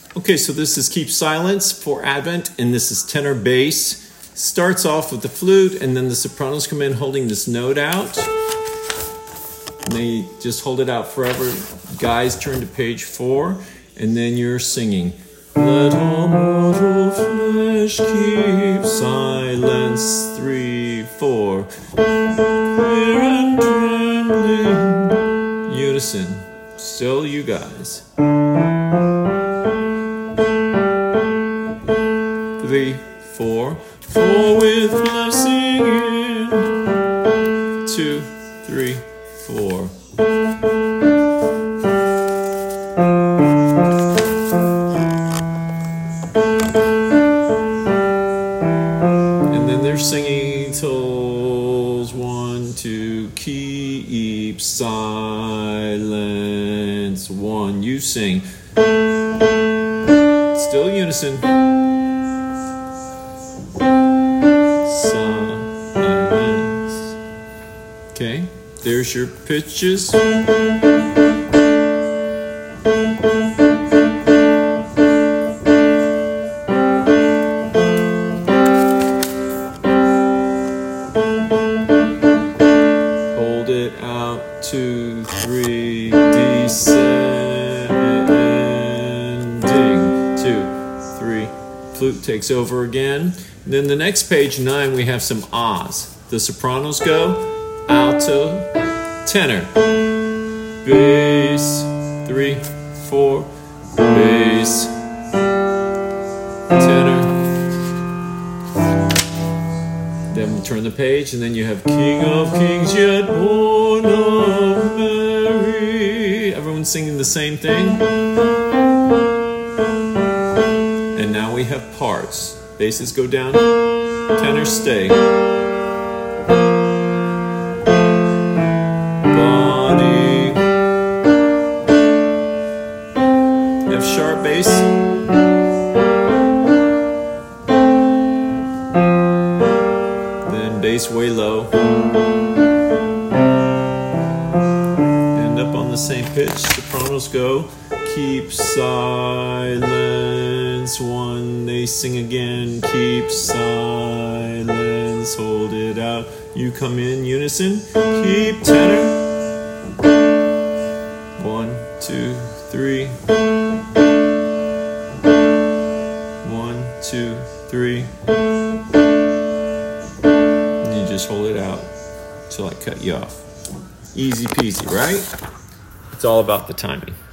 Okay, so this is Keep Silence for Advent, and this is tenor bass. Starts off with the flute, and then the sopranos come in holding this note out. And they just hold it out forever. Guys, turn to page 4, and then you're singing. Let all mortal flesh keep silence. 3, 4. Fear and trembling. Unison. Still you guys. 3, 4. For with blessing in. 2, 3, 4. And then they're singing tones 1, 2. Keep silence. 1. You sing. Still unison. Silence. Okay, there's your pitches. Hold it out. 2, 3. Descending. 2, 3. Flute takes over again. And then the next page 9, we have some ahs. The sopranos go alto, tenor, bass, 3, 4, bass, tenor. Then we turn the page, and then you have King of Kings, yet born of Mary. Everyone's singing the same thing. And now we have parts. Basses go down, tenors stay. Body, F sharp bass. Then bass way low. End up on the same pitch. Sopranos go. Keep silence. 1, they sing again. Keep silence. Hold it out. You come in unison. Keep tenor. 1, 2, 3. 1, 2, 3. And you just hold it out till I cut you off. Easy peasy, right? It's all about the timing.